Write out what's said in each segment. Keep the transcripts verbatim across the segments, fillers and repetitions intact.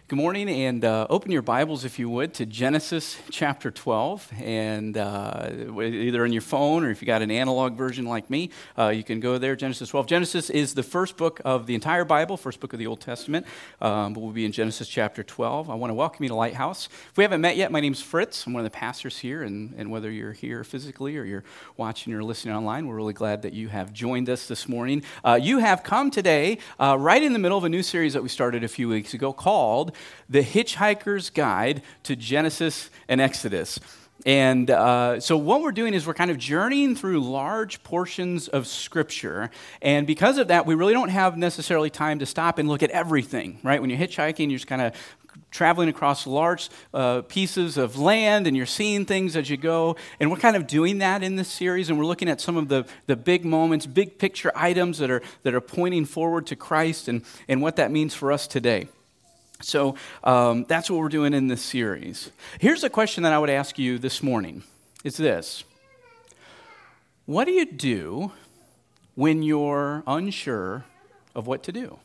Good morning, and uh, open your Bibles, if you would, to Genesis chapter twelve. And uh, either on your phone or if you got an analog version like me, uh, you can go there, Genesis twelve. Genesis is the first book of the entire Bible, first book of the Old Testament. Um, but we'll be in Genesis chapter twelve. I want to welcome you to Lighthouse. If we haven't met yet, my name's Fritz. I'm one of the pastors here, and, and whether you're here physically or you're watching or listening online, we're really glad that you have joined us this morning. Uh, you have come today uh, right in the middle of a new series that we started a few weeks ago called The Hitchhiker's Guide to Genesis and Exodus. And uh, so what we're doing is we're kind of journeying through large portions of Scripture. And because of that, we really don't have necessarily time to stop and look at everything, right? When you're hitchhiking, you're just kind of traveling across large uh, pieces of land, and you're seeing things as you go. And we're kind of doing that in this series, and we're looking at some of the, the big moments, big picture items that are that are pointing forward to Christ and, and what that means for us today. So um, that's what we're doing in this series. Here's a question that I would ask you this morning. It's this. What do you do when you're unsure of what to do?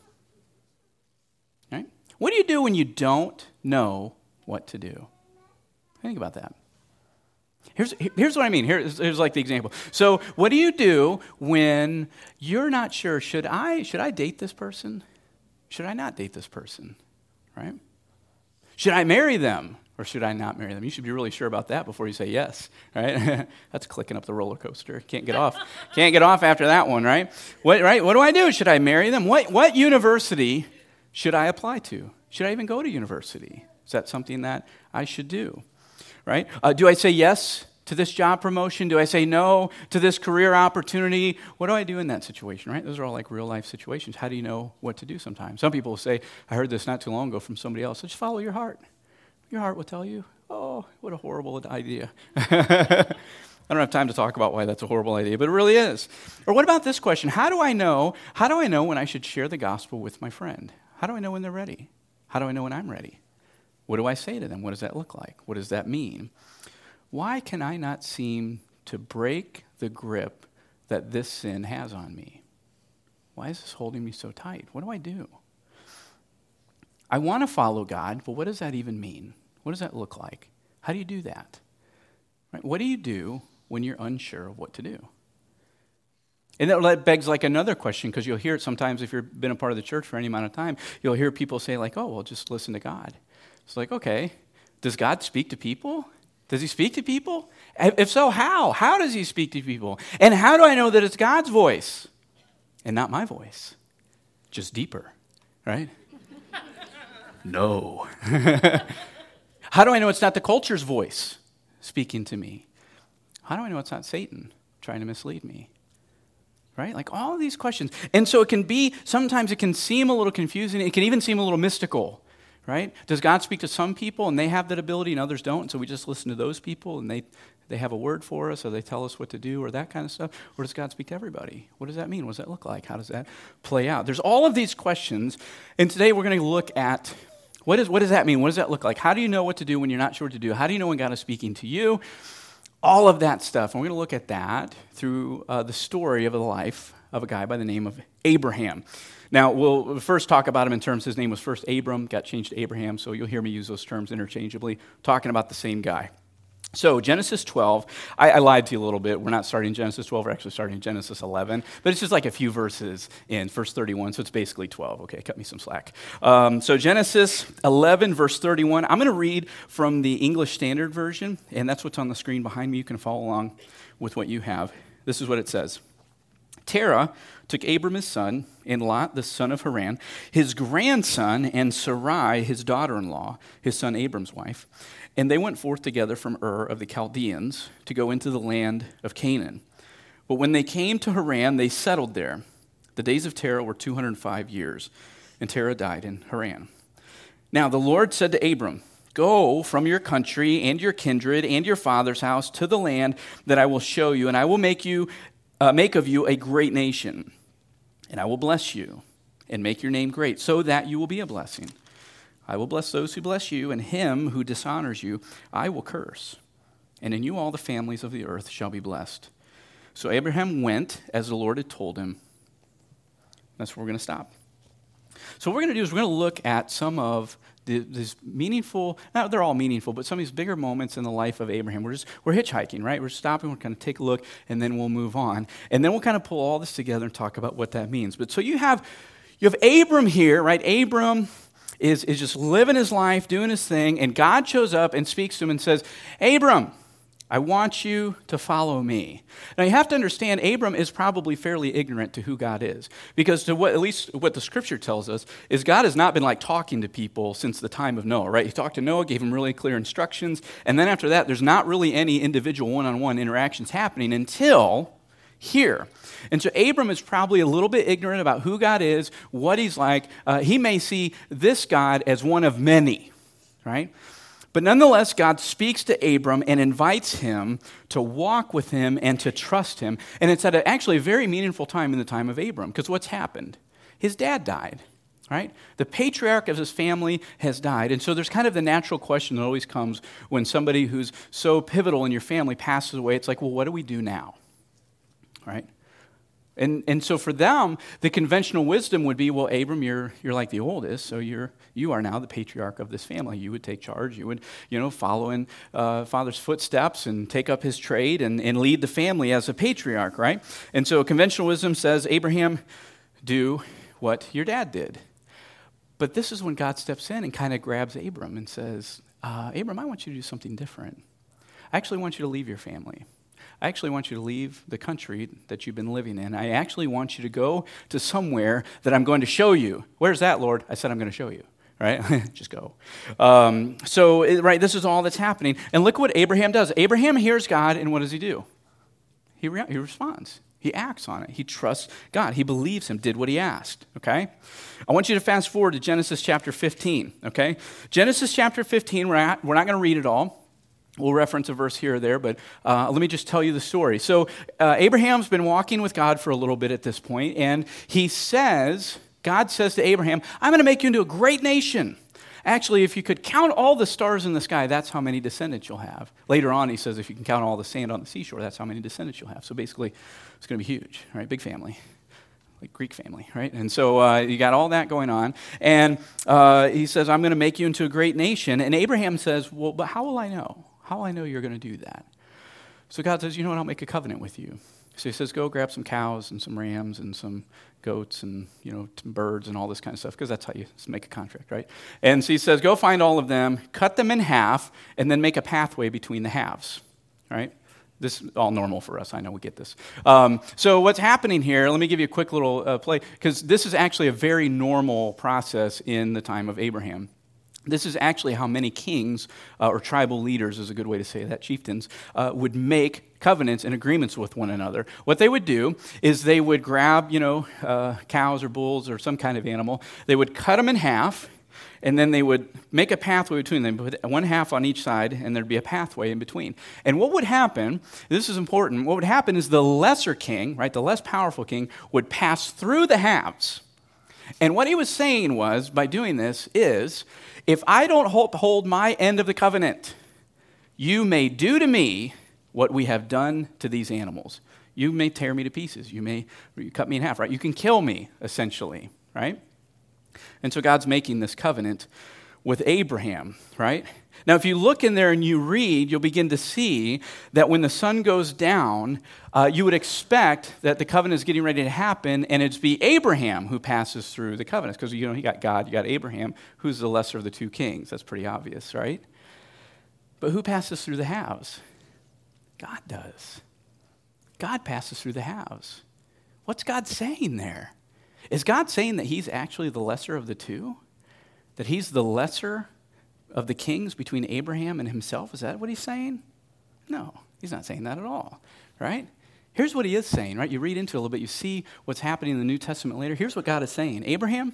Right? What do you do when you don't know what to do? Think about that. Here's, here's what I mean. Here's, here's like the example. So what do you do when you're not sure, should I, should I date this person? Should I not date this person? Right? Should I marry them or should I not marry them? You should be really sure about that before you say yes, right? That's clicking up the roller coaster. Can't get off. Can't get off after that one, right? What, right? What do I do? Should I marry them? What, what university should I apply to? Should I even go to university? Is that something that I should do, right? Uh, do I say yes to this job promotion? Do I say no to this career opportunity? What do I do in that situation, right? Those are all like real life situations. How do you know what to do sometimes? Some people will say, I heard this not too long ago from somebody else, so just follow your heart. Your heart will tell you, oh, what a horrible idea. I don't have time to talk about why that's a horrible idea, but it really is. Or what about this question? How do I know, how do I know when I should share the gospel with my friend? How do I know when they're ready? How do I know when I'm ready? What do I say to them? What does that look like? What does that mean? Why can I not seem to break the grip that this sin has on me? Why is this holding me so tight? What do I do? I want to follow God, but what does that even mean? What does that look like? How do you do that? Right? What do you do when you're unsure of what to do? And that begs like another question, because you'll hear it sometimes if you've been a part of the church for any amount of time, you'll hear people say like, oh, well, just listen to God. It's like, okay, does God speak to people? Does he speak to people? If so, how? How does he speak to people? And how do I know that it's God's voice and not my voice? Just deeper, right? No. How do I know it's not the culture's voice speaking to me? How do I know it's not Satan trying to mislead me? Right? Like all of these questions. And so it can be, sometimes it can seem a little confusing. It can even seem a little mystical. Right? Does God speak to some people and they have that ability and others don't? And so we just listen to those people and they, they have a word for us or they tell us what to do or that kind of stuff? Or does God speak to everybody? What does that mean? What does that look like? How does that play out? There's all of these questions. And today we're going to look at what, is, what does that mean? What does that look like? How do you know what to do when you're not sure what to do? How do you know when God is speaking to you? All of that stuff. And we're going to look at that through uh, the story of the life of a guy by the name of Abraham. Now, we'll first talk about him in terms, his name was first Abram, got changed to Abraham, so you'll hear me use those terms interchangeably, talking about the same guy. So, Genesis twelve, I, I lied to you a little bit. We're not starting Genesis twelve, we're actually starting Genesis eleven, but it's just like a few verses in verse thirty-one, so it's basically twelve. Okay, cut me some slack. Um, so, Genesis eleven, verse thirty-one, I'm going to read from the English Standard Version, and that's what's on the screen behind me. You can follow along with what you have. This is what it says. Terah took Abram his son, and Lot the son of Haran, his grandson, and Sarai his daughter-in-law, his son Abram's wife, and they went forth together from Ur of the Chaldeans to go into the land of Canaan. But when they came to Haran, they settled there. The days of Terah were two hundred five years, and Terah died in Haran. Now the Lord said to Abram, go from your country and your kindred and your father's house to the land that I will show you, and I will make you Uh, make of you a great nation, and I will bless you and make your name great, so that you will be a blessing. I will bless those who bless you, and him who dishonors you I will curse. And in you all the families of the earth shall be blessed. So Abraham went as the Lord had told him. That's where we're going to stop. So what we're going to do is we're going to look at some of This meaningful, now they're all meaningful, but some of these bigger moments in the life of Abraham. We're just, we're hitchhiking, right? We're stopping, we're going to take a look, and then we'll move on. And then we'll kind of pull all this together and talk about what that means. But so you have, you have Abram here, right? Abram is, is just living his life, doing his thing, and God shows up and speaks to him and says, Abram, I want you to follow me. Now, you have to understand, Abram is probably fairly ignorant to who God is. Because to what, at least what the Scripture tells us, is God has not been like talking to people since the time of Noah, right? He talked to Noah, gave him really clear instructions, and then after that, there's not really any individual one-on-one interactions happening until here. And so Abram is probably a little bit ignorant about who God is, what he's like. Uh, he may see this God as one of many, right? But nonetheless, God speaks to Abram and invites him to walk with him and to trust him. And it's at a, actually a very meaningful time in the time of Abram, because what's happened? His dad died, right? The patriarch of his family has died. And so there's kind of the natural question that always comes when somebody who's so pivotal in your family passes away. It's like, well, what do we do now, right? And and so for them, the conventional wisdom would be, well, Abram, you're you're like the oldest, so you're you are now the patriarch of this family. You would take charge. You would, you know, follow in uh, father's footsteps and take up his trade and, and lead the family as a patriarch, right? And so conventional wisdom says, Abraham, do what your dad did. But this is when God steps in and kind of grabs Abram and says, uh, Abram, I want you to do something different. I actually want you to leave your family. I actually want you to leave the country that you've been living in. I actually want you to go to somewhere that I'm going to show you. Where's that, Lord? I said, I'm going to show you, right? Just go. Um, so, right, this is all that's happening. And look what Abraham does. Abraham hears God, and what does he do? He, re- he responds. He acts on it. He trusts God. He believes him, did what he asked, okay? I want you to fast forward to Genesis chapter fifteen, okay? Genesis chapter fifteen, we're, at, we're not going to read it all. We'll reference a verse here or there, but uh, let me just tell you the story. So uh, Abraham's been walking with God for a little bit at this point, and he says, God says to Abraham, I'm going to make you into a great nation. Actually, if you could count all the stars in the sky, that's how many descendants you'll have. Later on, he says, if you can count all the sand on the seashore, that's how many descendants you'll have. So basically, it's going to be huge, right? Big family. Like Greek family, right? And so uh, you got all that going on. And uh, he says, I'm going to make you into a great nation. And Abraham says, well, but how will I know? How will I know you're going to do that? So God says, you know what, I'll make a covenant with you. So he says, go grab some cows and some rams and some goats and, you know, some birds and all this kind of stuff, because that's how you make a contract, right? And so he says, go find all of them, cut them in half, and then make a pathway between the halves, right? This is all normal for us. I know we get this. Um, so what's happening here, let me give you a quick little uh, play, because this is actually a very normal process in the time of Abraham. This is actually how many kings, uh, or tribal leaders is a good way to say that, chieftains, uh, would make covenants and agreements with one another. What they would do is they would grab, you know, uh, cows or bulls or some kind of animal. They would cut them in half, and then they would make a pathway between them, put one half on each side, and there'd be a pathway in between. And what would happen, this is important, what would happen is the lesser king, right, the less powerful king, would pass through the halves. And what he was saying was, by doing this, is, if I don't hold my end of the covenant, you may do to me what we have done to these animals. You may tear me to pieces. You may cut me in half, right? You can kill me, essentially, right? And so God's making this covenant with Abraham, right? Now, if you look in there and you read, you'll begin to see that when the sun goes down, uh, you would expect that the covenant is getting ready to happen, and it's be Abraham who passes through the covenant. Because, you know, you got God, you got Abraham, who's the lesser of the two kings. That's pretty obvious, right? But who passes through the halves? God does. God passes through the halves. What's God saying there? Is God saying that he's actually the lesser of the two? That he's the lesser of the kings between Abraham and himself? Is that what he's saying? No, he's not saying that at all, right? Here's what he is saying, right? You read into it a little bit, you see what's happening in the New Testament later. Here's what God is saying. Abraham,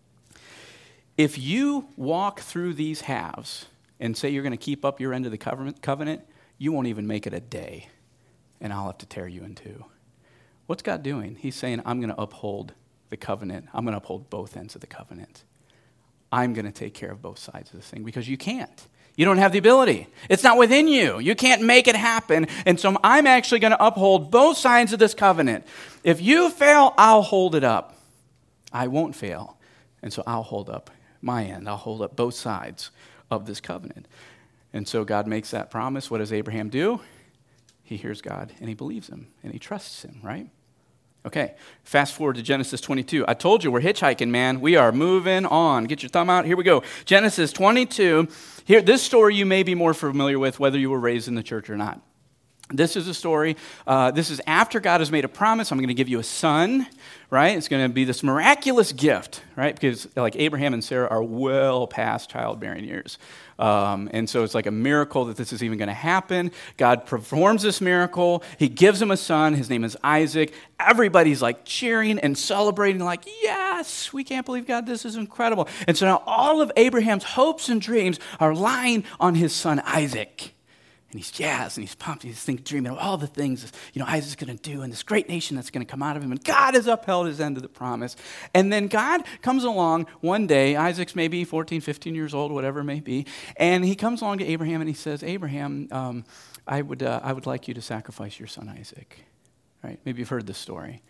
if you walk through these halves and say you're going to keep up your end of the covenant, you won't even make it a day, and I'll have to tear you in two. What's God doing? He's saying, I'm going to uphold the covenant. I'm going to uphold both ends of the covenant. I'm going to take care of both sides of this thing, because you can't. You don't have the ability. It's not within you. You can't make it happen. And so I'm actually going to uphold both sides of this covenant. If you fail, I'll hold it up. I won't fail. And so I'll hold up my end. I'll hold up both sides of this covenant. And so God makes that promise. What does Abraham do? He hears God and he believes him and he trusts him, right? Okay, fast forward to Genesis twenty-two. I told you we're hitchhiking, man. We are moving on. Get your thumb out. Here we go. Genesis twenty-two. Here, this story you may be more familiar with whether you were raised in the church or not. This is a story. Uh, this is after God has made a promise. I'm going to give you a son, right? It's going to be this miraculous gift, right? Because like Abraham and Sarah are well past childbearing years. Um, and so it's like a miracle that this is even going to happen. God performs this miracle. He gives him a son. His name is Isaac. Everybody's like cheering and celebrating like, yes, we can't believe God, this is incredible. And so now all of Abraham's hopes and dreams are lying on his son Isaac. And he's jazzed and he's pumped. He's thinking, dreaming of all the things, you know, Isaac's going to do and this great nation that's going to come out of him. And God has upheld his end of the promise. And then God comes along one day. Isaac's maybe fourteen, fifteen years old, whatever it may be. And he comes along to Abraham and he says, Abraham, um, I would uh, I would like you to sacrifice your son Isaac. Right? Maybe you've heard this story.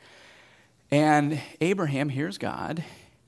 And Abraham hears God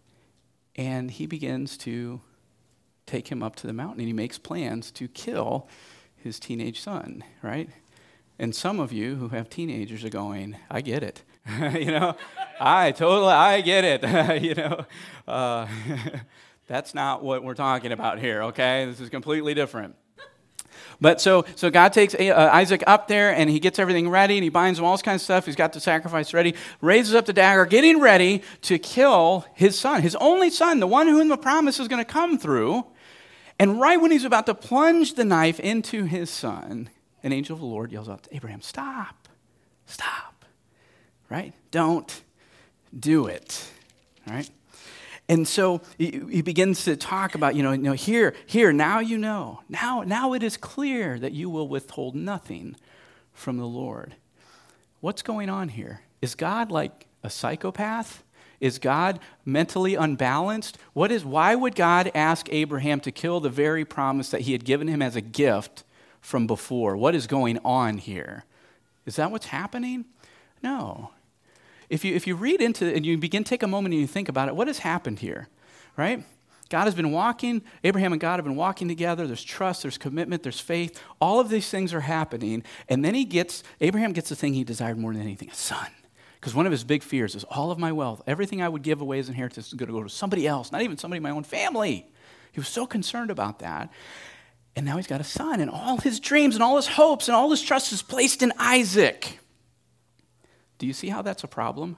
and he begins to take him up to the mountain and he makes plans to kill his teenage son, right? And some of you who have teenagers are going, I get it. you know, I totally, I get it. you know, uh, that's not what we're talking about here, okay? This is completely different. But so so God takes uh, Isaac up there, and he gets everything ready, and he binds him all this kind of stuff. He's got the sacrifice ready, raises up the dagger, getting ready to kill his son, his only son, the one whom the promise is going to come through. And right when he's about to plunge the knife into his son, an angel of the Lord yells out to Abraham, stop, stop, right? Don't do it, right? And so he, he begins to talk about, you know, you know, here, here, now you know. Now, now it is clear that you will withhold nothing from the Lord. What's going on here? Is God like a psychopath? Is God mentally unbalanced? What is? Why would God ask Abraham to kill the very promise that he had given him as a gift from before? What is going on here? Is that what's happening? No. If you if you read into it and you begin to take a moment and you think about it, what has happened here, right? God has been walking, Abraham and God have been walking together. There's trust, there's commitment, there's faith. All of these things are happening. And then he gets, Abraham gets the thing he desired more than anything, a son. Because one of his big fears is all of my wealth, everything I would give away as inheritance is going to go to somebody else, not even somebody in my own family. He was so concerned about that. And now he's got a son, and all his dreams and all his hopes and all his trust is placed in Isaac. Do you see how that's a problem?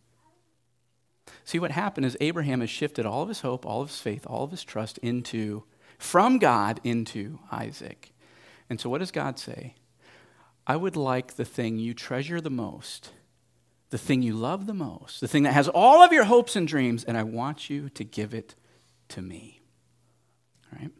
See, what happened is Abraham has shifted all of his hope, all of his faith, all of his trust into, from God into Isaac. And so what does God say? I would like the thing you treasure the most, the thing you love the most, the thing that has all of your hopes and dreams, and I want you to give it to me. All right?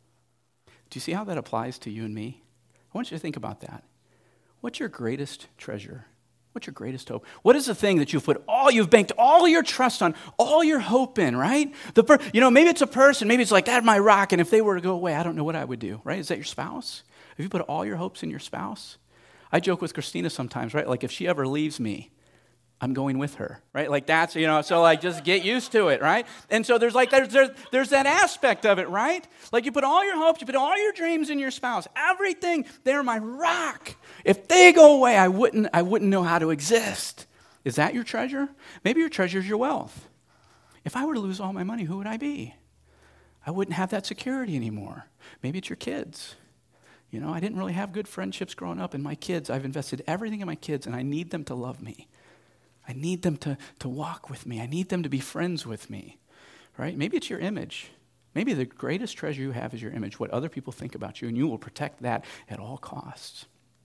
Do you see how that applies to you and me? I want you to think about that. What's your greatest treasure? What's your greatest hope? What is the thing that you've put all, you've banked all your trust on, all your hope in, right? The per, you know, maybe it's a person, maybe it's like, that's my rock, and if they were to go away, I don't know what I would do, right? Is that your spouse? Have you put all your hopes in your spouse? I joke with Christina sometimes, right? Like if she ever leaves me, I'm going with her, right? Like that's, you know, so like just get used to it, right? And so there's like, there's, there's, there's that aspect of it, right? Like you put all your hopes, you put all your dreams in your spouse, everything, they're my rock. If they go away, I wouldn't, I wouldn't know how to exist. Is that your treasure? Maybe your treasure is your wealth. If I were to lose all my money, who would I be? I wouldn't have that security anymore. Maybe it's your kids. You know, I didn't really have good friendships growing up, and my kids, I've invested everything in my kids, and I need them to love me. I need them to, to walk with me. I need them to be friends with me, right? Maybe it's your image. Maybe the greatest treasure you have is your image, what other people think about you, and you will protect that at all costs.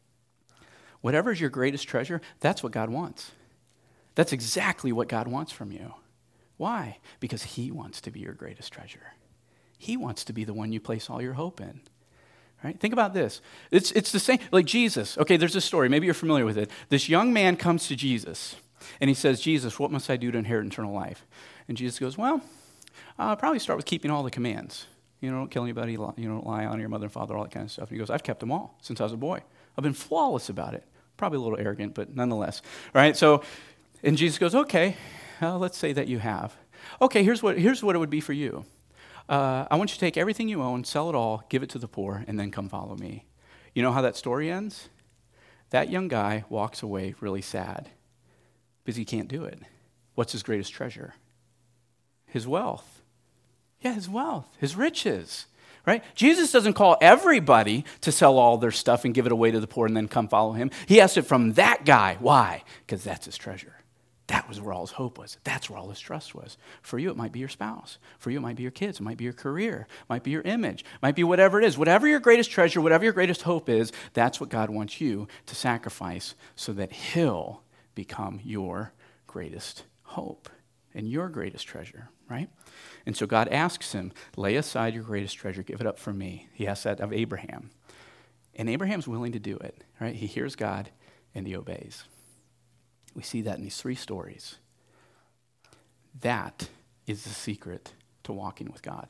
Whatever is your greatest treasure, that's what God wants. That's exactly what God wants from you. Why? Because he wants to be your greatest treasure. He wants to be the one you place all your hope in. Right? Think about this. It's, it's the same, like Jesus. Okay, there's this story. Maybe you're familiar with it. This young man comes to Jesus. And he says, Jesus, what must I do to inherit eternal life? And Jesus goes, well, I'll probably start with keeping all the commands. You know, don't kill anybody, you know, don't lie, honor your mother and father, all that kind of stuff. And he goes, I've kept them all since I was a boy. I've been flawless about it. Probably a little arrogant, but nonetheless. Right? So, and Jesus goes, okay, uh, let's say that you have. Okay, here's what, here's what it would be for you. uh, I want you to take everything you own, sell it all, give it to the poor, and then come follow me. You know how that story ends? That young guy walks away really sad because he can't do it. What's his greatest treasure? His wealth. Yeah, his wealth, his riches, right? Jesus doesn't call everybody to sell all their stuff and give it away to the poor and then come follow him. He asked it from that guy. Why? Because that's his treasure. That was where all his hope was. That's where all his trust was. For you, it might be your spouse. For you, it might be your kids. It might be your career. It might be your image. It might be whatever it is. Whatever your greatest treasure, whatever your greatest hope is, that's what God wants you to sacrifice so that he'll become your greatest hope and your greatest treasure, right? And so God asks him, lay aside your greatest treasure, give it up for me. He asks that of Abraham. And Abraham's willing to do it, right? He hears God and he obeys. We see that in these three stories. That is the secret to walking with God.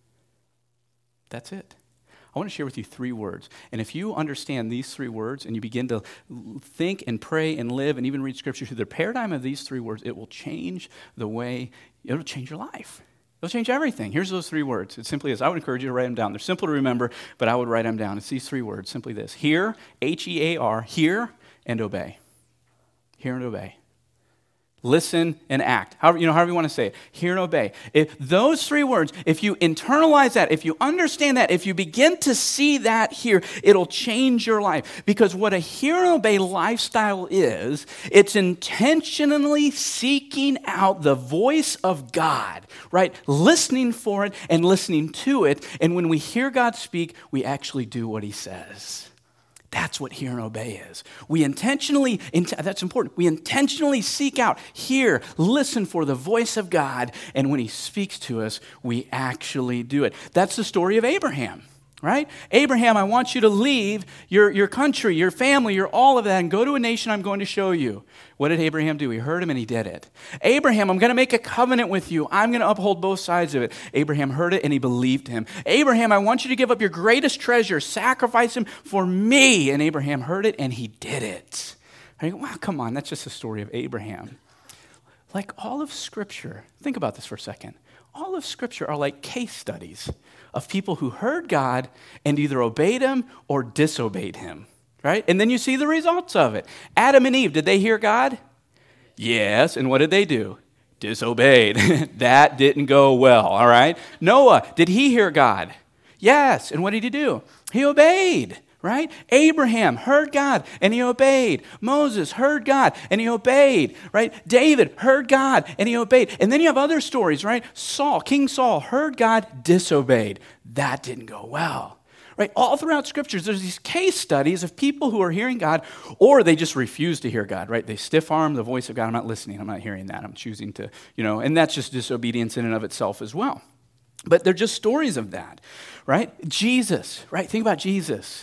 That's it. I want to share with you three words. And if you understand these three words and you begin to think and pray and live and even read Scripture through the paradigm of these three words, it will change the way, it'll change your life. It'll change everything. Here's those three words. It simply is. I would encourage you to write them down. They're simple to remember, but I would write them down. It's these three words, simply this. Hear, H E A R, hear and obey. Hear and obey. Listen and act. However, you know, however you want to say it. Hear and obey. If those three words, if you internalize that, if you understand that, if you begin to see that here, it'll change your life. Because what a hear and obey lifestyle is, it's intentionally seeking out the voice of God, right? Listening for it and listening to it. And when we hear God speak, we actually do what he says. That's what hear and obey is. We intentionally, that's important, we intentionally seek out, hear, listen for the voice of God, and when he speaks to us, we actually do it. That's the story of Abraham, right? Abraham, I want you to leave your, your country, your family, your all of that, and go to a nation I'm going to show you. What did Abraham do? He heard him and he did it. Abraham, I'm going to make a covenant with you. I'm going to uphold both sides of it. Abraham heard it and he believed him. Abraham, I want you to give up your greatest treasure, sacrifice him for me. And Abraham heard it and he did it. I go, wow, come on, that's just the story of Abraham. Like all of Scripture, think about this for a second. All of Scripture are like case studies of people who heard God and either obeyed him or disobeyed him. Right? And then you see the results of it. Adam and Eve, did they hear God? Yes. And what did they do? Disobeyed. That didn't go well, all right? Noah, did he hear God? Yes. And what did he do? He obeyed, right? Abraham heard God and he obeyed. Moses heard God and he obeyed, right? David heard God and he obeyed. And then you have other stories, right? Saul, King Saul heard God, disobeyed. That didn't go well. Right? All throughout Scriptures, there's these case studies of people who are hearing God, or they just refuse to hear God, right? They stiff-arm the voice of God. I'm not listening. I'm not hearing that. I'm choosing to, you know, and that's just disobedience in and of itself as well. But they're just stories of that, right? Jesus, right? Think about Jesus.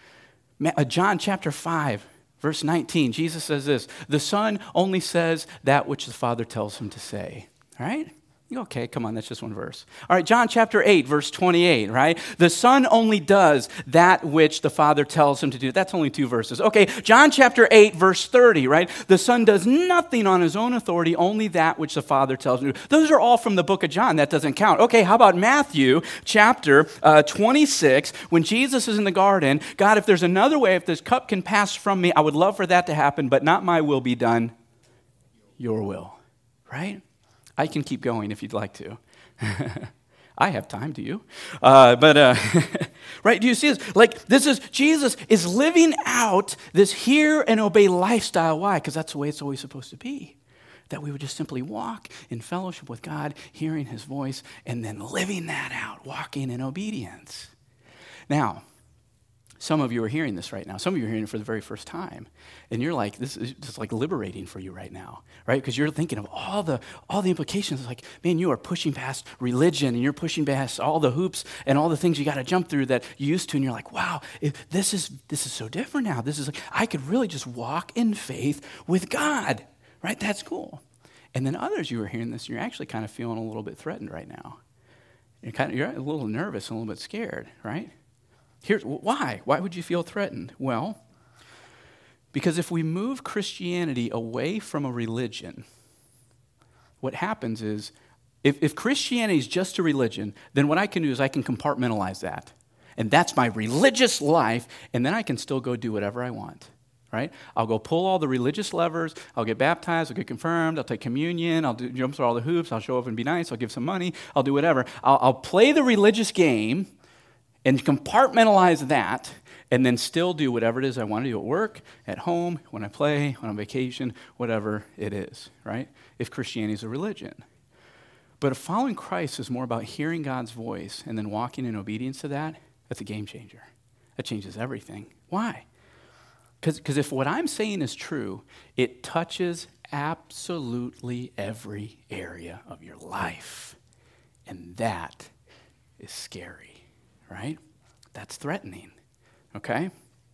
John chapter five, verse nineteen, Jesus says this, the Son only says that which the Father tells him to say, all right? Okay, come on, that's just one verse. All right, John chapter eight, verse twenty-eight, right? The Son only does that which the Father tells him to do. That's only two verses. Okay, John chapter eight, verse thirty, right? The Son does nothing on his own authority, only that which the Father tells him to do. Those are all from the book of John. That doesn't count. Okay, how about Matthew chapter uh, twenty-six, when Jesus is in the garden, God, if there's another way, if this cup can pass from me, I would love for that to happen, but not my will be done, your will, right? I can keep going if you'd like to. I have time, do you? Uh, but, uh, right, do you see this? Like, this is, Jesus is living out this hear and obey lifestyle. Why? Because that's the way it's always supposed to be. That we would just simply walk in fellowship with God, hearing his voice, and then living that out, walking in obedience. Now, some of you are hearing this right now. Some of you are hearing it for the very first time. And you're like, this is just like liberating for you right now, right? Because you're thinking of all the all the implications. It's like, man, you are pushing past religion and you're pushing past all the hoops and all the things you got to jump through that you used to. And you're like, wow, if this is this is so different now. This is like, I could really just walk in faith with God, right? That's cool. And then others, you are hearing this, and you're actually kind of feeling a little bit threatened right now. You're kind of you're a little nervous and a little bit scared, right? Here's why. Why would you feel threatened? Well, because if we move Christianity away from a religion, what happens is If, if Christianity is just a religion, then what I can do is I can compartmentalize that. And that's my religious life, and then I can still go do whatever I want, right? I'll go pull all the religious levers, I'll get baptized, I'll get confirmed, I'll take communion, I'll do, jump through all the hoops, I'll show up and be nice, I'll give some money, I'll do whatever. I'll, I'll play the religious game and compartmentalize that, and then still do whatever it is I want to do at work, at home, when I play, when I'm on vacation, whatever it is, right? If Christianity is a religion. But if following Christ is more about hearing God's voice and then walking in obedience to that, that's a game changer. That changes everything. Why? Because if what I'm saying is true, it touches absolutely every area of your life. And that is scary, right? That's threatening, okay?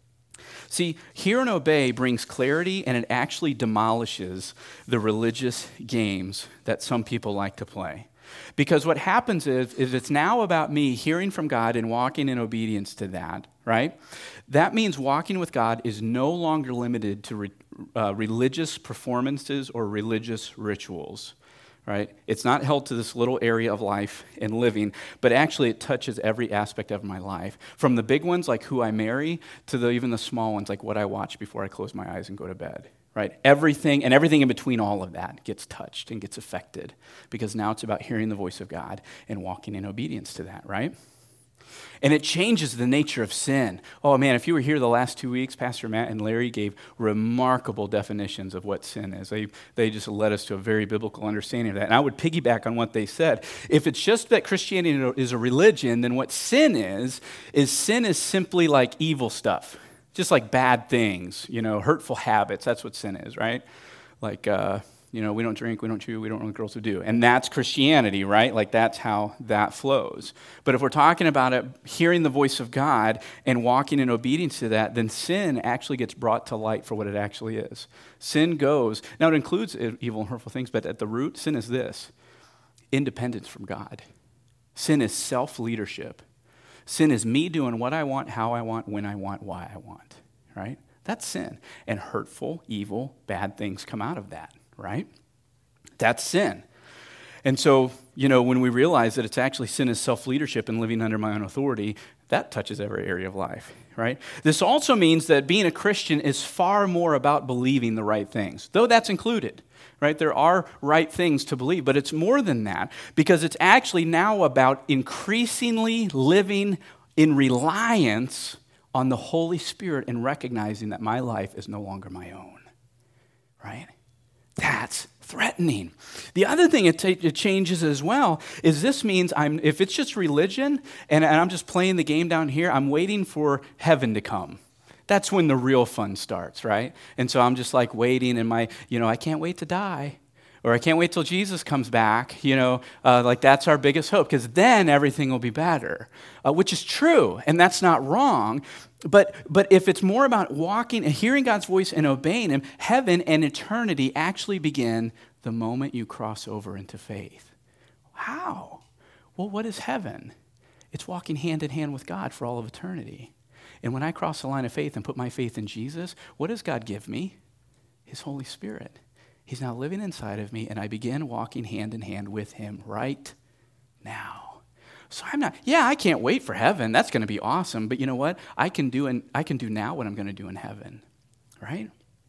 See, hear and obey brings clarity, and it actually demolishes the religious games that some people like to play. Because what happens is, is it's now about me hearing from God and walking in obedience to that, right? That means walking with God is no longer limited to re, uh, religious performances or religious rituals, right? It's not held to this little area of life and living, but actually it touches every aspect of my life. From the big ones, like who I marry, to the, even the small ones, like what I watch before I close my eyes and go to bed. Right? Everything and everything in between all of that gets touched and gets affected because now it's about hearing the voice of God and walking in obedience to that, right? And it changes the nature of sin. Oh man, if you were here the last two weeks, Pastor Matt and Larry gave remarkable definitions of what sin is. They, they just led us to a very biblical understanding of that. And I would piggyback on what they said. If it's just that Christianity is a religion, then what sin is, is sin is simply like evil stuff. Just like bad things, you know, hurtful habits. That's what sin is, right? Like, uh, you know, we don't drink, we don't chew, we don't know what girls would do. And that's Christianity, right? Like that's how that flows. But if we're talking about it, hearing the voice of God and walking in obedience to that, then sin actually gets brought to light for what it actually is. Sin goes, now it includes evil and hurtful things, but at the root, sin is this: independence from God. Sin is self-leadership. Sin is me doing what I want, how I want, when I want, why I want, right? That's sin. And hurtful, evil, bad things come out of that, right? That's sin. And so, you know, when we realize that it's actually sin is self-leadership and living under my own authority, that touches every area of life, right? This also means that being a Christian is far more about believing the right things, though that's included, right? There are right things to believe, but it's more than that because it's actually now about increasingly living in reliance on the Holy Spirit and recognizing that my life is no longer my own, right? That's threatening. The other thing it, t- it changes as well is this means I'm if it's just religion and, and I'm just playing the game down here, I'm waiting for heaven to come. That's when the real fun starts, right? And so I'm just like waiting and my, you know, I can't wait to die. Or I can't wait till Jesus comes back, you know, uh, like that's our biggest hope because then everything will be better, uh, which is true, and that's not wrong. But but if it's more about walking and hearing God's voice and obeying Him, heaven and eternity actually begin the moment you cross over into faith. How? Well, what is heaven? It's walking hand in hand with God for all of eternity. And when I cross the line of faith and put my faith in Jesus, what does God give me? His Holy Spirit. He's now living inside of me, and I begin walking hand in hand with Him right now. So I'm not, yeah, I can't wait for heaven. That's going to be awesome. But you know what? I can do in, I can do now what I'm going to do in heaven, right?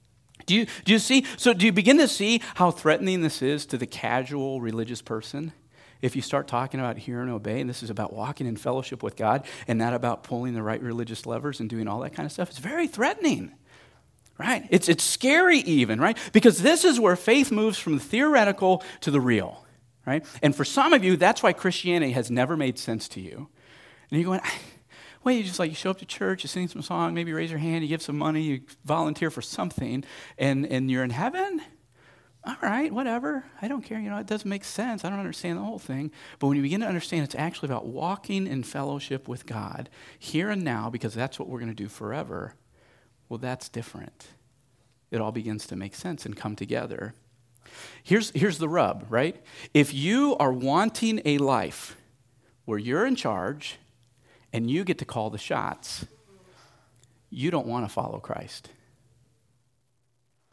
Do you, do you see? So do you begin to see how threatening this is to the casual religious person? If you start talking about hear and obey, and this is about walking in fellowship with God, and not about pulling the right religious levers and doing all that kind of stuff, it's very threatening. Right? It's it's scary even, right? Because this is where faith moves from the theoretical to the real, right? And for some of you, that's why Christianity has never made sense to you. And you're going, well, you just like, you show up to church, you sing some song, maybe raise your hand, you give some money, you volunteer for something, and, and you're in heaven? All right, whatever. I don't care. You know, it doesn't make sense. I don't understand the whole thing. But when you begin to understand it's actually about walking in fellowship with God here and now, because that's what we're going to do forever, well, that's different. It all begins to make sense and come together. Here's, here's the rub, right? If you are wanting a life where you're in charge and you get to call the shots, you don't want to follow Christ.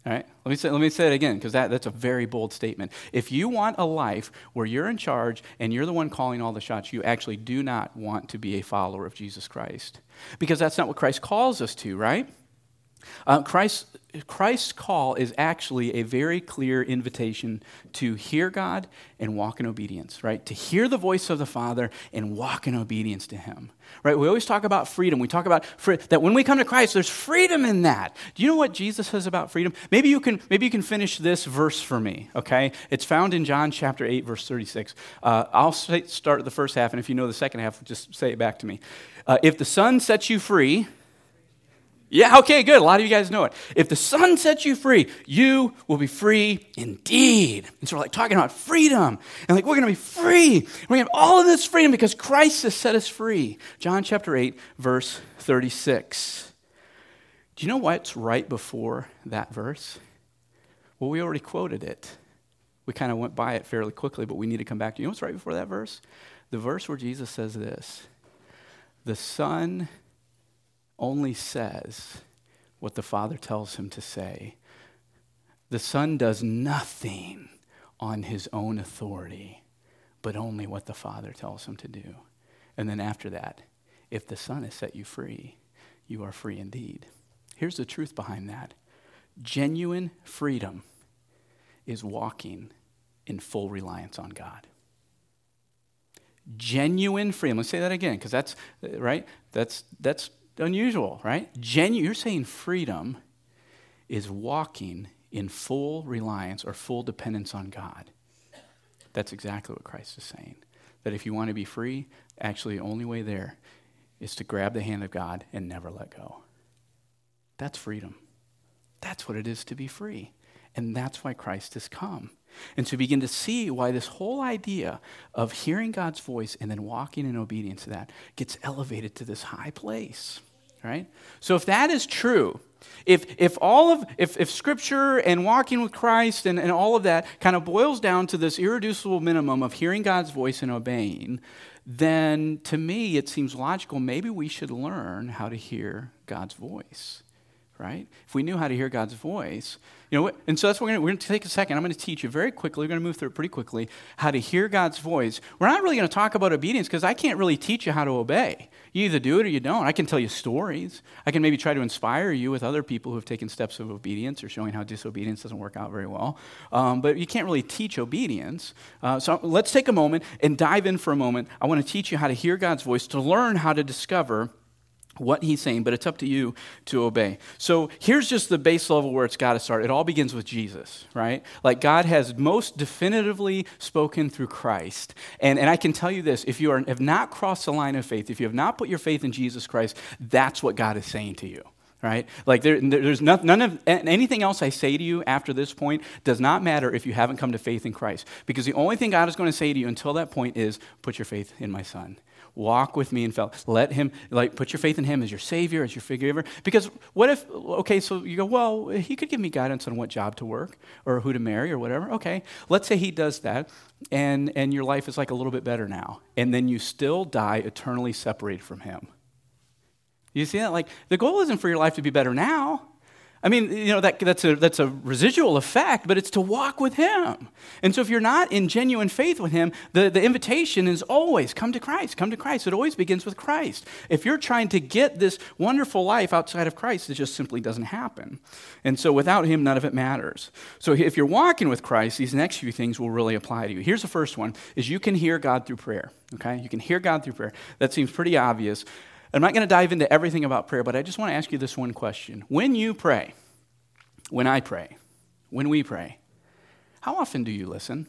All right, let me say, let me say it again, because that, that's a very bold statement. If you want a life where you're in charge and you're the one calling all the shots, you actually do not want to be a follower of Jesus Christ. Because that's not what Christ calls us to, right? Uh, Christ, Christ's call is actually a very clear invitation to hear God and walk in obedience, right? To hear the voice of the Father and walk in obedience to Him, right? We always talk about freedom. We talk about free, that when we come to Christ, there's freedom in that. Do you know what Jesus says about freedom? Maybe you can maybe you can finish this verse for me, okay? It's found in John chapter eight, verse thirty-six. Uh, I'll say, start the first half, and if you know the second half, just say it back to me. Uh, if the Son sets you free. Yeah, okay, good. A lot of you guys know it. If the Son sets you free, you will be free indeed. And so we're like talking about freedom. And like we're going to be free. We're going to have all of this freedom because Christ has set us free. John chapter eight, verse thirty-six. Do you know what's right before that verse? Well, we already quoted it. We kind of went by it fairly quickly, but we need to come back to it. You know what's right before that verse? The verse where Jesus says this. The Son only says what the Father tells him to say. The Son does nothing on his own authority, but only what the Father tells him to do. And then after that, if the Son has set you free, you are free indeed. Here's the truth behind that. Genuine freedom is walking in full reliance on God. Genuine freedom. Let's say that again, because that's, right? That's, that's, unusual, right? Genu- you're saying freedom is walking in full reliance or full dependence on God. That's exactly what Christ is saying. That if you want to be free, actually the only way there is to grab the hand of God and never let go. That's freedom. That's what it is to be free. And that's why Christ has come. And to begin to see why this whole idea of hearing God's voice and then walking in obedience to that gets elevated to this high place, right? So if that is true, if if all of if, if Scripture and walking with Christ and, and all of that kind of boils down to this irreducible minimum of hearing God's voice and obeying, then to me it seems logical maybe we should learn how to hear God's voice. Right? If we knew how to hear God's voice, you know, and so that's what we're going we're to take a second. I'm going to teach you very quickly. We're going to move through it pretty quickly, how to hear God's voice. We're not really going to talk about obedience because I can't really teach you how to obey. You either do it or you don't. I can tell you stories. I can maybe try to inspire you with other people who have taken steps of obedience or showing how disobedience doesn't work out very well. Um, but you can't really teach obedience. Uh, so let's take a moment and dive in for a moment. I want to teach you how to hear God's voice, to learn how to discover what he's saying, but it's up to you to obey. So here's just the base level where it's got to start. It all begins with Jesus, right? Like God has most definitively spoken through Christ. And, and I can tell you this, if you are, have not crossed the line of faith, if you have not put your faith in Jesus Christ, that's what God is saying to you. Right? Like there, there's no, none of anything else I say to you after this point does not matter if you haven't come to faith in Christ. Because the only thing God is going to say to you until that point is, put your faith in my Son. Walk with me in fellowship. Let him, like, put your faith in him as your Savior, as your forgiver. Because what if, okay, so you go, well, he could give me guidance on what job to work or who to marry or whatever. Okay, let's say he does that, and and your life is like a little bit better now, and then you still die eternally separated from him. You see that? Like, the goal isn't for your life to be better now. I mean, you know, that that's a that's a residual effect, but it's to walk with him. And so if you're not in genuine faith with him, the, the invitation is always come to Christ, come to Christ. It always begins with Christ. If you're trying to get this wonderful life outside of Christ, it just simply doesn't happen. And so without him, none of it matters. So if you're walking with Christ, these next few things will really apply to you. Here's the first one, is you can hear God through prayer, okay? You can hear God through prayer. That seems pretty obvious. I'm not going to dive into everything about prayer, but I just want to ask you this one question. When you pray, when I pray, when we pray, how often do you listen?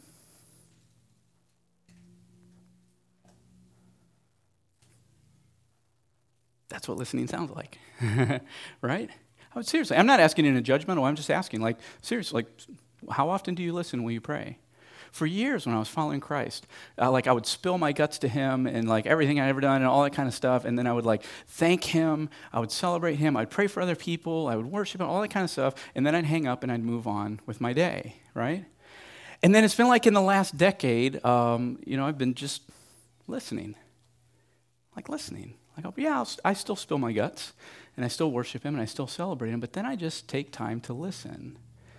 That's what listening sounds like, right? I would, seriously, I'm not asking in a judgmental, I'm just asking, like, seriously, like, how often do you listen when you pray? For years when I was following Christ, uh, like I would spill my guts to him and like everything I'd ever done and all that kind of stuff. And then I would like thank him. I would celebrate him. I'd pray for other people. I would worship him, all that kind of stuff. And then I'd hang up and I'd move on with my day, right? And then it's been like in the last decade, um, you know, I've been just listening, like listening. Like, oh, yeah, I'll, I still spill my guts and I still worship him and I still celebrate him. But then I just take time to listen.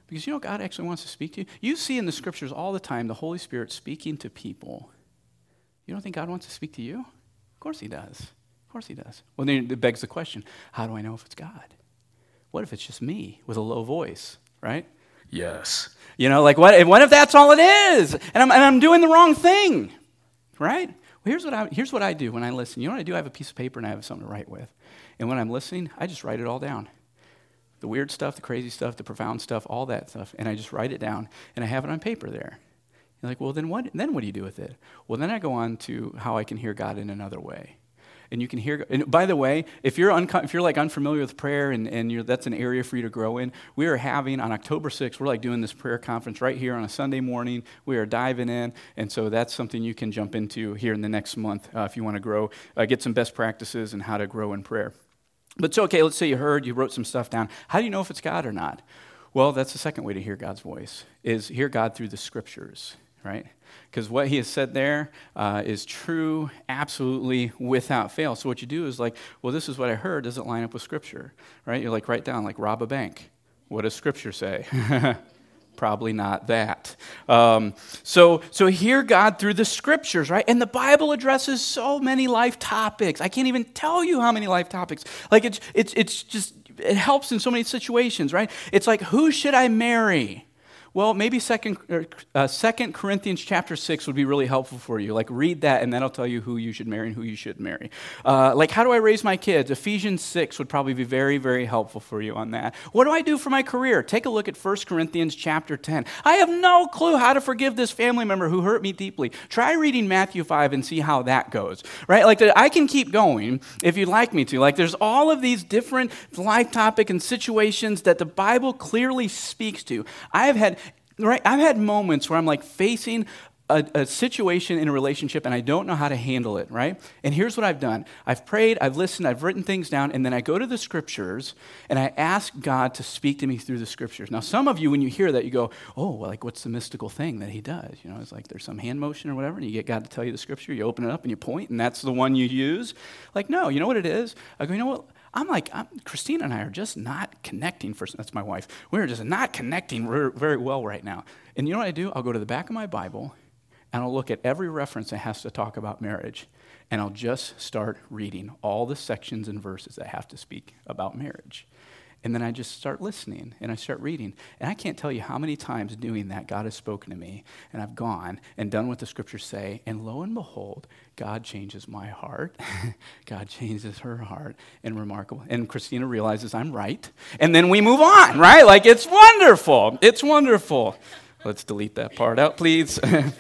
Because you know God actually wants to speak to you? You see in the scriptures all the time the Holy Spirit speaking to people. You don't think God wants to speak to you? Of course he does. Of course he does. Well, then it begs the question, how do I know if it's God? What if it's just me with a low voice, right? Yes. You know, like what, what if that's all it is? And I'm, and I'm doing the wrong thing, right? Well, here's what, I, here's what I do when I listen. You know what I do? I have a piece of paper and I have something to write with. And when I'm listening, I just write it all down. The weird stuff, the crazy stuff, the profound stuff, all that stuff. And I just write it down and I have it on paper there. You're like, well, then what, then what do you do with it? Well, then I go on to how I can hear God in another way. And you can hear, and by the way, if you're unco- if you're like unfamiliar with prayer and, and you're, that's an area for you to grow in, we are having on October sixth, we're like doing this prayer conference right here on a Sunday morning. We are diving in, and so that's something you can jump into here in the next month uh, if you want to grow, uh, get some best practices and how to grow in prayer. But it's okay, let's say you heard, you wrote some stuff down. How do you know if it's God or not? Well, that's the second way to hear God's voice, is hear God through the scriptures, right? Because what he has said there uh, is true, absolutely, without fail. So what you do is like, well, this is what I heard. Does it line up with Scripture, right? You're like, write down, like, rob a bank. What does Scripture say? Probably not that. Um, so, so hear God through the Scriptures, right? And the Bible addresses so many life topics. I can't even tell you how many life topics. Like, it's it's it's just, it helps in so many situations, right? It's like, who should I marry? Well, maybe Second uh, Second Corinthians chapter six would be really helpful for you. Like, read that, and that'll tell you who you should marry and who you shouldn't marry. Uh, like, how do I raise my kids? Ephesians six would probably be very, very helpful for you on that. What do I do for my career? Take a look at First Corinthians chapter ten. I have no clue how to forgive this family member who hurt me deeply. Try reading Matthew five and see how that goes, right? Like, I can keep going if you'd like me to. Like, there's all of these different life topics and situations that the Bible clearly speaks to. I have had Right, I've had moments where I'm like facing a, a situation in a relationship and I don't know how to handle it, right? And here's what I've done. I've prayed, I've listened, I've written things down, and then I go to the scriptures and I ask God to speak to me through the scriptures. Now, some of you, when you hear that, you go, oh, well, like, what's the mystical thing that he does? You know, it's like there's some hand motion or whatever, and you get God to tell you the scripture, you open it up and you point, and that's the one you use. Like, no, you know what it is? I go, you know what? I'm like, I'm, Christina and I are just not connecting. For, that's my wife. We're just not connecting very, very well right now. And you know what I do? I'll go to the back of my Bible, and I'll look at every reference that has to talk about marriage, and I'll just start reading all the sections and verses that have to speak about marriage. And then I just start listening, and I start reading. And I can't tell you how many times doing that God has spoken to me, and I've gone and done what the scriptures say, and lo and behold, God changes my heart. God changes her heart, and remarkable. And Christina realizes I'm right, and then we move on, right? Like, it's wonderful. It's wonderful. Let's delete that part out, please.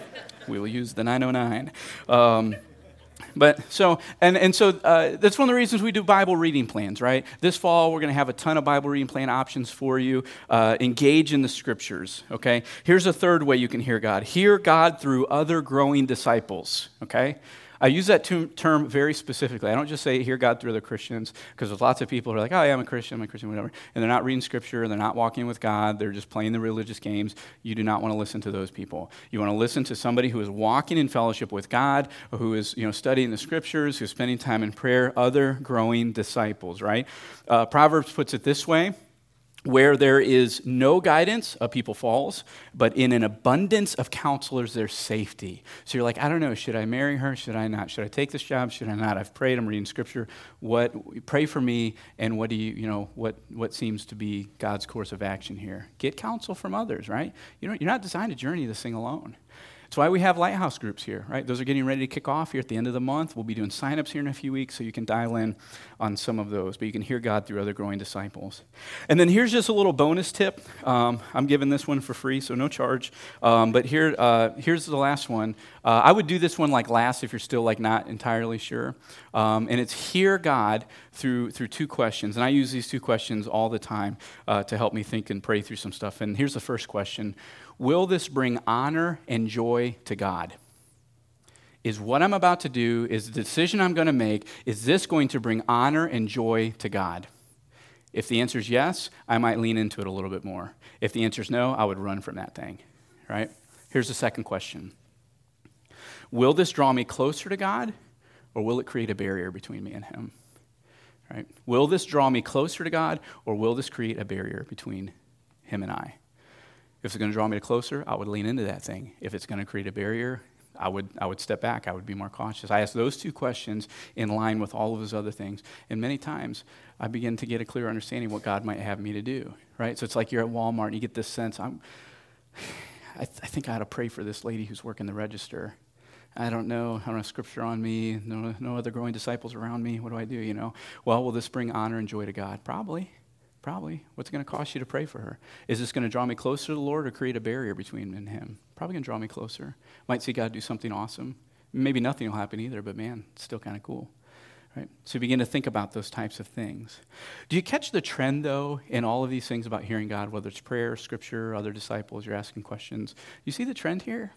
We will use the nine oh nine. Um, But so, and, and so uh, that's one of the reasons we do Bible reading plans, right? This fall, we're going to have a ton of Bible reading plan options for you. Uh, engage in the scriptures, okay? Here's a third way you can hear God. Hear God through other growing disciples, okay? I use that term very specifically. I don't just say hear God through other Christians, because there's lots of people who are like, oh, yeah, I'm a Christian, I'm a Christian, whatever. And they're not reading scripture, they're not walking with God, they're just playing the religious games. You do not want to listen to those people. You want to listen to somebody who is walking in fellowship with God, or who is, you know, studying the scriptures, who's spending time in prayer, other growing disciples, right? Uh, Proverbs puts it this way: where there is no guidance, a people falls, but in an abundance of counselors, there's safety. So you're like, I don't know, should I marry her? Should I not? Should I take this job? Should I not? I've prayed, I'm reading scripture. What, pray for me, and what do you, you know, what, what seems to be God's course of action here? Get counsel from others, right? You know, you're not designed to journey this thing alone. That's why we have Lighthouse groups here, right? Those are getting ready to kick off here at the end of the month. We'll be doing sign-ups here in a few weeks, so you can dial in on some of those. But you can hear God through other growing disciples. And then here's just a little bonus tip. Um, I'm giving this one for free, so no charge. Um, but here, uh, here's the last one. Uh, I would do this one like last if you're still like not entirely sure. Um, and it's hear God through through two questions. And I use these two questions all the time uh, to help me think and pray through some stuff. And here's the first question. Will this bring honor and joy to God? Is what I'm about to do, is the decision I'm going to make, is this going to bring honor and joy to God? If the answer is yes, I might lean into it a little bit more. If the answer is no, I would run from that thing, right? Here's the second question. Will this draw me closer to God, or will it create a barrier between me and him? Right? Will this draw me closer to God, or will this create a barrier between him and I? If it's going to draw me closer, I would lean into that thing. If it's going to create a barrier, I would I would step back. I would be more cautious. I ask those two questions in line with all of his other things. And many times, I begin to get a clear understanding of what God might have me to do, right? So it's like you're at Walmart and you get this sense, I'm, I, th- I think I ought to pray for this lady who's working the register. I don't know. I don't have scripture on me. No, no other growing disciples around me. What do I do, you know? Well, will this bring honor and joy to God? Probably. Probably. What's it going to cost you to pray for her? Is this going to draw me closer to the Lord or create a barrier between me and him? Probably going to draw me closer. Might see God do something awesome. Maybe nothing will happen either, but man, it's still kind of cool. Right? So you begin to think about those types of things. Do you catch the trend, though, in all of these things about hearing God, whether it's prayer, scripture, other disciples, you're asking questions? You see the trend here?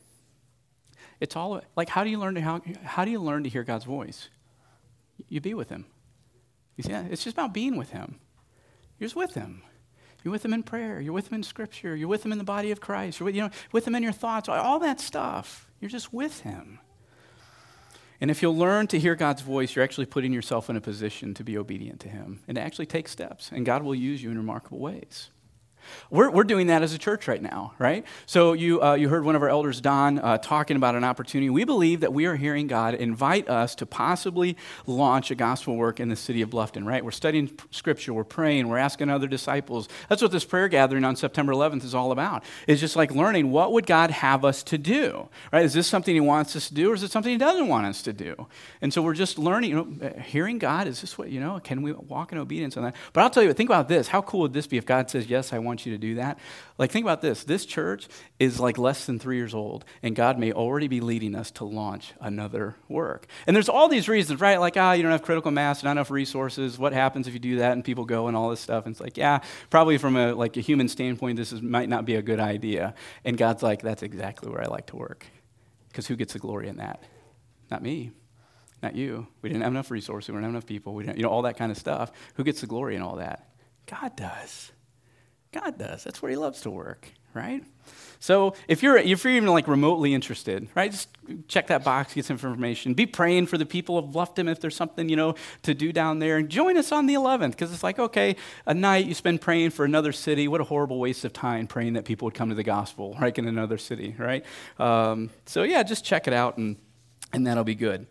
It's all like, how do you learn to how, how do you learn to hear God's voice? You be with him. You see that? It's just about being with him. You're just with him. You're with him in prayer. You're with him in scripture. You're with him in the body of Christ. You're with, you know, with him in your thoughts. All that stuff. You're just with him. And if you'll learn to hear God's voice, you're actually putting yourself in a position to be obedient to him and to actually take steps. And God will use you in remarkable ways. We're we're doing that as a church right now, right? So you uh, you heard one of our elders, Don, uh, talking about an opportunity. We believe that we are hearing God invite us to possibly launch a gospel work in the city of Bluffton, right? We're studying scripture, we're praying, we're asking other disciples. That's what this prayer gathering on September eleventh is all about. It's just like learning, what would God have us to do, right? Is this something he wants us to do, or is it something he doesn't want us to do? And so we're just learning, you know, hearing God, is this what, you know, can we walk in obedience on that? But I'll tell you, think about this. How cool would this be if God says, yes, I want you to do that? Like, think about this. This church is like less than three years old, and God may already be leading us to launch another work. And there's all these reasons, right? Like, ah, you don't have critical mass, not enough resources. What happens if you do that and people go and all this stuff? And it's like, yeah, probably from a like a human standpoint, this is, might not be a good idea. And God's like, that's exactly where I like to work. Because who gets the glory in that? Not me. Not you. We didn't have enough resources. We didn't have enough people. We didn't, you know, all that kind of stuff. Who gets the glory in all that? God does. God does. That's where he loves to work, right? So if you're if you're even like remotely interested, right, just check that box, get some information. Be praying for the people of Bluffton if there's something, you know, to do down there. And join us on the eleventh, because it's like, okay, a night you spend praying for another city. What a horrible waste of time praying that people would come to the gospel, right, in another city, right? Um, so yeah, just check it out, and and that'll be good.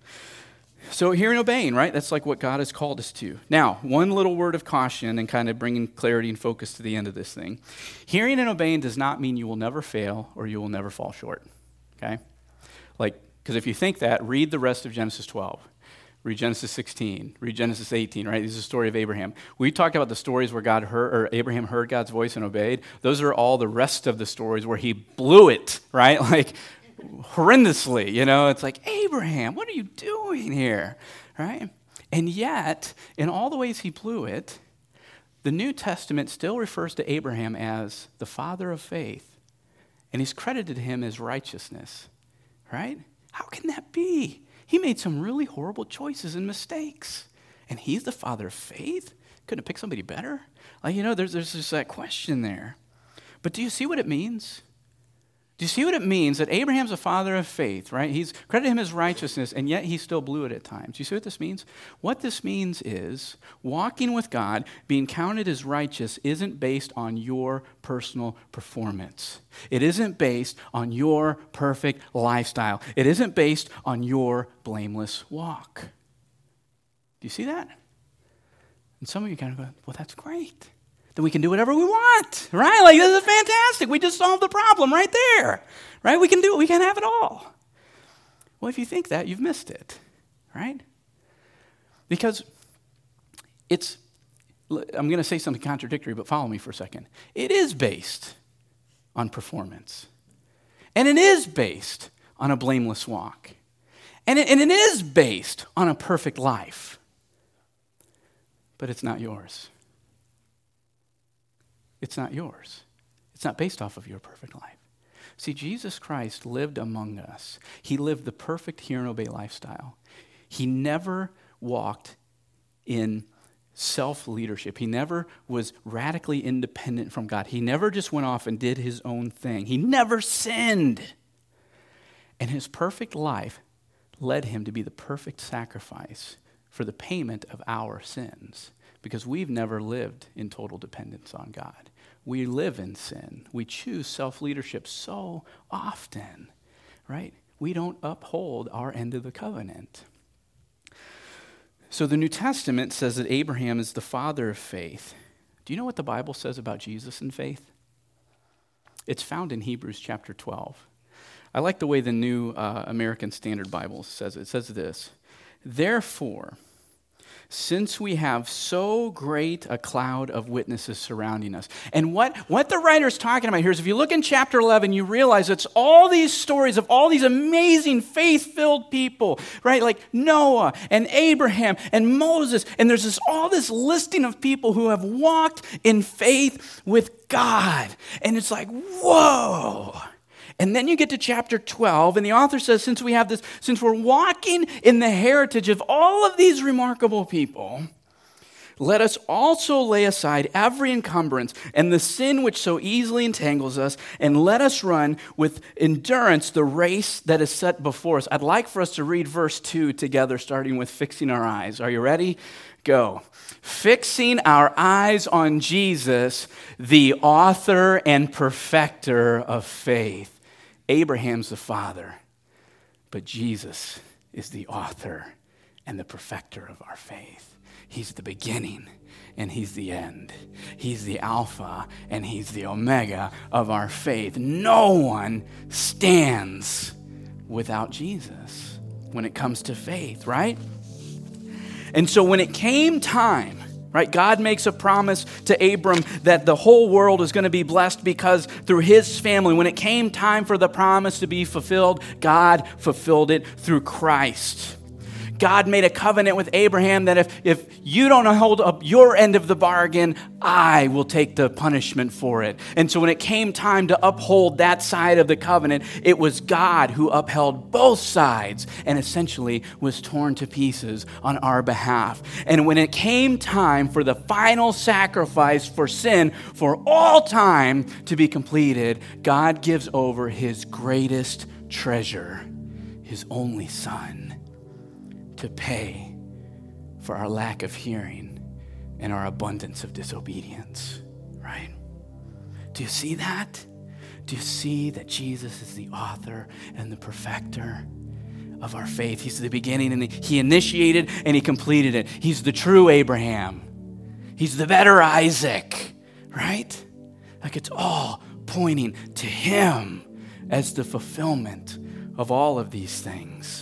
So hearing and obeying, right? That's like what God has called us to. Now, one little word of caution and kind of bringing clarity and focus to the end of this thing. Hearing and obeying does not mean you will never fail or you will never fall short, okay? Like, because if you think that, read the rest of Genesis twelve. Read Genesis sixteen. Read Genesis eighteen, right? This is the story of Abraham. We talked about the stories where God heard, or Abraham heard God's voice and obeyed. Those are all the rest of the stories where he blew it, right? Like, horrendously, you know, it's like, Abraham, what are you doing here, right? And yet, in all the ways he blew it, the New Testament still refers to Abraham as the father of faith, and he's credited him as righteousness, right? How can that be? He made some really horrible choices and mistakes, and he's the father of faith? Couldn't have picked somebody better? Like, you know, there's, there's just that question there. But do you see what it means? Do you see what it means that Abraham's a father of faith, right? He's credited him as righteousness, and yet he still blew it at times. Do you see what this means? What this means is walking with God, being counted as righteous, isn't based on your personal performance. It isn't based on your perfect lifestyle. It isn't based on your blameless walk. Do you see that? And some of you kind of go, well, that's great. Then we can do whatever we want, right? Like, this is fantastic. We just solved the problem right there, right? We can do it. We can have it all. Well, if you think that, you've missed it, right? Because it's, I'm going to say something contradictory, but follow me for a second. It is based on performance. And it is based on a blameless walk. And it, and it is based on a perfect life. But it's not yours. It's not yours. It's not based off of your perfect life. See, Jesus Christ lived among us. He lived the perfect hear and obey lifestyle. He never walked in self-leadership. He never was radically independent from God. He never just went off and did his own thing. He never sinned. And his perfect life led him to be the perfect sacrifice for the payment of our sins. Because we've never lived in total dependence on God. we live in sin. We choose self-leadership so often, right? We don't uphold our end of the covenant. So the New Testament says that Abraham is the father of faith. Do you know what the Bible says about Jesus and faith? It's found in Hebrews chapter twelve. I like the way the New uh, American Standard Bible says it. It says this, therefore, since we have so great a cloud of witnesses surrounding us. And what, what the writer's talking about here is if you look in chapter eleven, you realize it's all these stories of all these amazing faith-filled people, right? Like Noah and Abraham and Moses. And there's this all this listing of people who have walked in faith with God. And it's like, whoa. And then you get to chapter twelve, and the author says, since we have this, since we're walking in the heritage of all of these remarkable people, let us also lay aside every encumbrance and the sin which so easily entangles us, and let us run with endurance the race that is set before us. I'd like for us to read verse two together, starting with fixing our eyes. Are you ready? Go. Fixing our eyes on Jesus, the author and perfecter of faith. Abraham's the father, but Jesus is the author and the perfecter of our faith. He's the beginning and he's the end. He's the Alpha and he's the Omega of our faith. No one stands without Jesus when it comes to faith, right? And so when it came time, right, God makes a promise to Abram that the whole world is going to be blessed because through his family, when it came time for the promise to be fulfilled, God fulfilled it through Christ. God made a covenant with Abraham that if, if you don't hold up your end of the bargain, I will take the punishment for it. And so when it came time to uphold that side of the covenant, it was God who upheld both sides and essentially was torn to pieces on our behalf. And when it came time for the final sacrifice for sin for all time to be completed, God gives over his greatest treasure, his only son, to pay for our lack of hearing and our abundance of disobedience, right? Do you see that? Do you see that Jesus is the author and the perfecter of our faith? He's the beginning, and the, he initiated and he completed it. He's the true Abraham. He's the better Isaac, right? Like it's all pointing to him as the fulfillment of all of these things.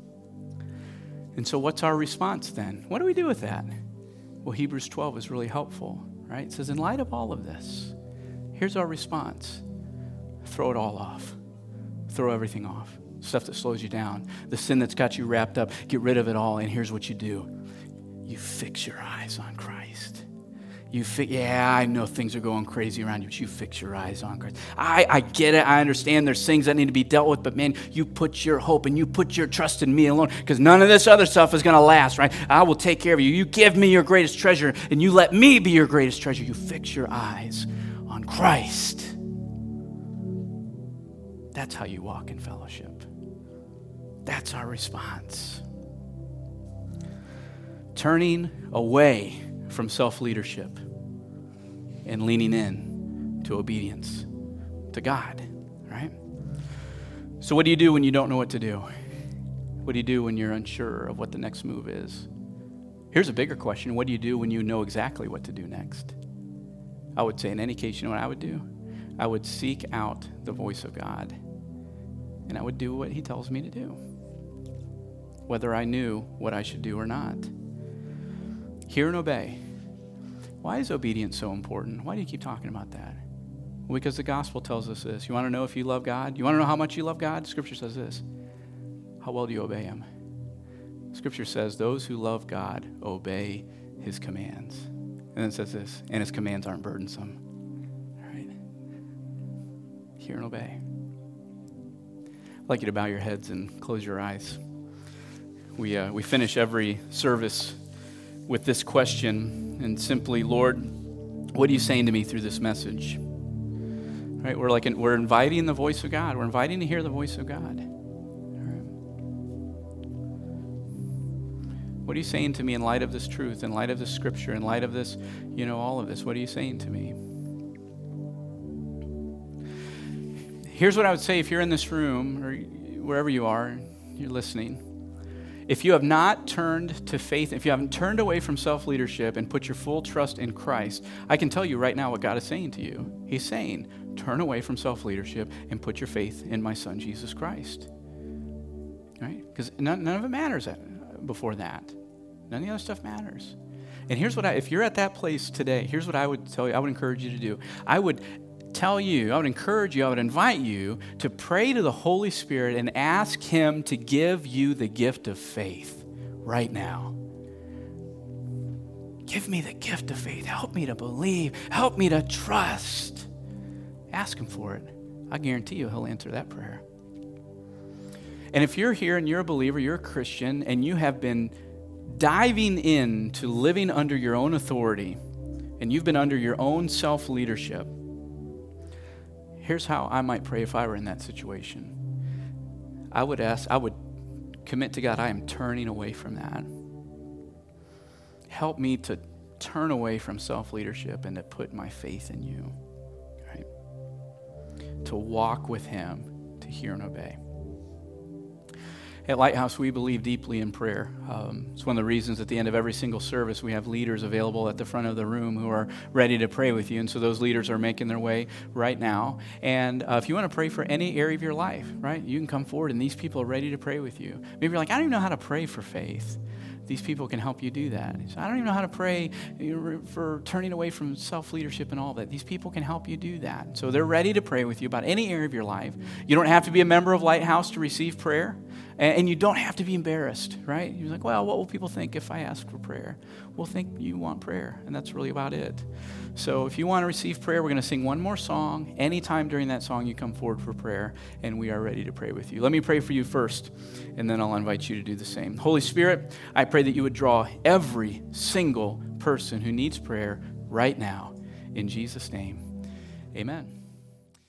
And so what's our response then? What do we do with that? Well, Hebrews twelve is really helpful, right? It says, in light of all of this, here's our response. Throw it all off. Throw everything off. Stuff that slows you down. The sin that's got you wrapped up. Get rid of it all. And here's what you do. You fix your eyes on Christ. You fi- yeah, I know things are going crazy around you, but you fix your eyes on Christ. I, I get it. I understand there's things that need to be dealt with, but man, you put your hope and you put your trust in me alone, because none of this other stuff is going to last, right? I will take care of you. You give me your greatest treasure, and you let me be your greatest treasure. You fix your eyes on Christ. That's how you walk in fellowship. That's our response. Turning away from self-leadership and leaning in to obedience to God, right? So what do you do when you don't know what to do? What do you do when you're unsure of what the next move is? Here's a bigger question. What do you do when you know exactly what to do next? I would say in any case, you know what I would do? I would seek out the voice of God, and I would do what he tells me to do, whether I knew what I should do or not. Hear and obey. Why is obedience so important? Why do you keep talking about that? Well, because the gospel tells us this. You want to know if you love God? You want to know how much you love God? Scripture says this. How well do you obey him? Scripture says those who love God obey his commands. And then it says this, and his commands aren't burdensome. All right? Hear and obey. I'd like you to bow your heads and close your eyes. We, uh, we finish every service with this question, and simply, Lord, what are you saying to me through this message? Right? We're like we're inviting the voice of God. We're inviting to hear the voice of God. Right. What are you saying to me in light of this truth, in light of this scripture, in light of this, you know, all of this? What are you saying to me? here's what I would say if you're in this room or wherever you are, you're listening. If you have not turned to faith, if you haven't turned away from self-leadership and put your full trust in Christ, I can tell you right now what God is saying to you. He's saying, turn away from self-leadership and put your faith in my son, Jesus Christ. Right? Because none, none of it matters before that. None of the other stuff matters. And here's what I, if you're at that place today, here's what I would tell you, I would encourage you to do. I would tell you, I would encourage you, I would invite you to pray to the Holy Spirit and ask him to give you the gift of faith right now. Give me the gift of faith. Help me to believe. Help me to trust. Ask him for it. I guarantee you he'll answer that prayer. And if you're here and you're a believer, you're a Christian, and you have been diving into living under your own authority, and you've been under your own self-leadership, here's how I might pray if I were in that situation. I would ask, I would commit to God, I am turning away from that. Help me to turn away from self-leadership and to put my faith in you, right? To walk with him, to hear and obey. At Lighthouse, we believe deeply in prayer. Um, it's one of the reasons at the end of every single service we have leaders available at the front of the room who are ready to pray with you. And so those leaders are making their way right now. And uh, if you want to pray for any area of your life, right, you can come forward and these people are ready to pray with you. Maybe you're like, I don't even know how to pray for faith. These people can help you do that. So I don't even know how to pray for turning away from self-leadership and all that. These people can help you do that. So they're ready to pray with you about any area of your life. You don't have to be a member of Lighthouse to receive prayer. And you don't have to be embarrassed, right? You're like, well, what will people think if I ask for prayer? We'll think you want prayer, and that's really about it. So if you want to receive prayer, we're going to sing one more song. Anytime during that song, you come forward for prayer, and we are ready to pray with you. Let me pray for you first, and then I'll invite you to do the same. Holy Spirit, I pray that you would draw every single person who needs prayer right now. In Jesus' name, amen.